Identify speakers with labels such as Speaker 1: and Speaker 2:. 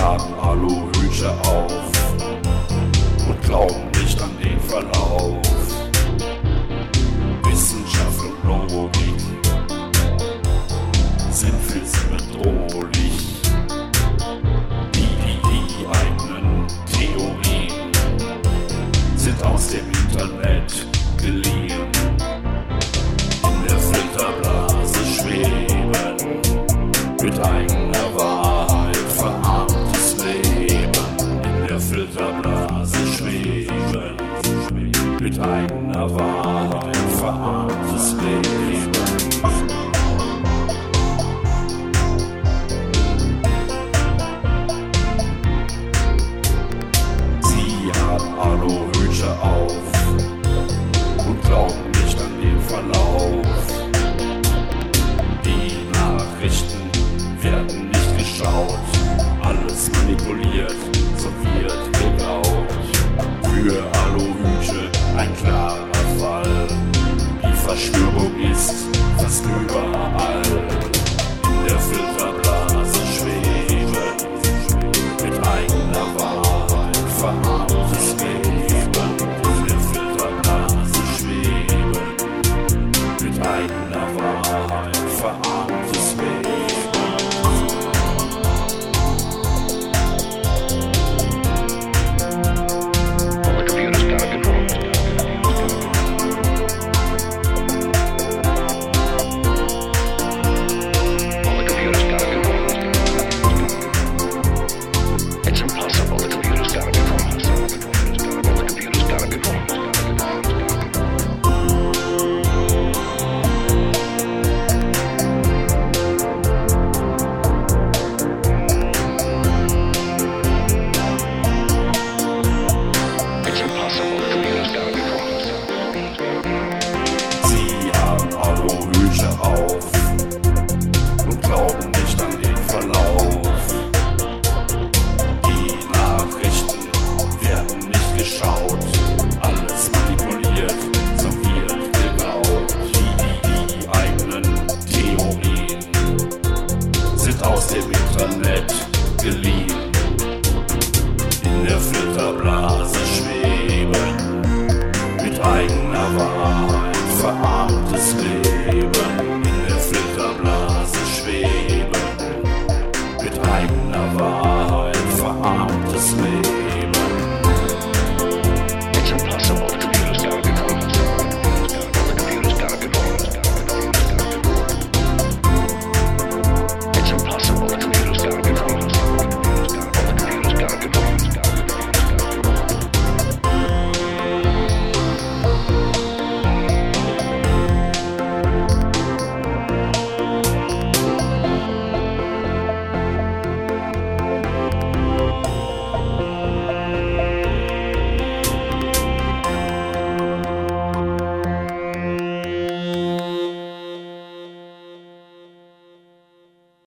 Speaker 1: haben Aluhüte auf und glauben nicht an den Verlauf. Wissenschaft und Logik sind für sie bedrohlich. Die eigenen Theorien sind aus dem Internet geliehen. In der Filterblase schweben, mit eigener Wahrheit verarmtes Leben. In der Filterblase schweben, mit eigener Wahrheit verarmtes Leben. Sie haben Aluhüte auf und glauben nicht an den Verlauf. Die Nachrichten werden nicht geschaut, alles manipuliert, so wird geglaubt. Für Aluhüte ein klarer Fall, die Verschwörung ist fast überall. In der Filterblase schweben, mit eigener Wahrheit verarmtes Leben. In der Filterblase schweben, mit eigener Wahrheit verarmtes Leben. Auf und glauben nicht an den Verlauf. Die Nachrichten werden nicht geschaut, alles manipuliert, so wird geglaubt. Die eigenen Theorien sind aus dem Internet geliehen. In der Filterblase schweben, mit eigener Wahrheit verarmtes Leben.